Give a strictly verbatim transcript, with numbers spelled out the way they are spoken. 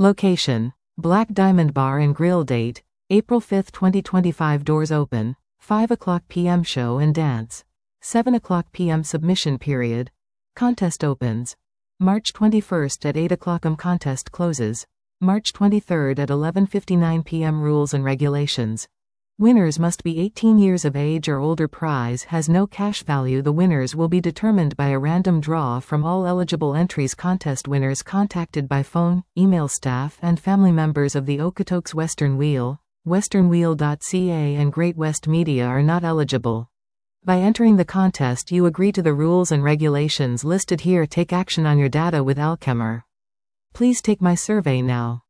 Location: Black Diamond Bar and Grill. Date: April fifth twenty twenty-five. Doors open five o'clock p m Show and dance seven o'clock p m Submission period. Contest opens March twenty-first at eight o'clock m Contest closes March twenty-third at eleven fifty-nine p m Rules and regulations: winners must be eighteen years of age or older. Prize has no cash value. The winners will be determined by a random draw from all eligible entries. Contest winners contacted by phone, email. Staff and family members of the Okotoks Western Wheel, western wheel dot c a and Great West Media are not eligible. By entering the contest, you agree to the rules and regulations listed here. Take action on your data with Alchemer. Please take my survey now.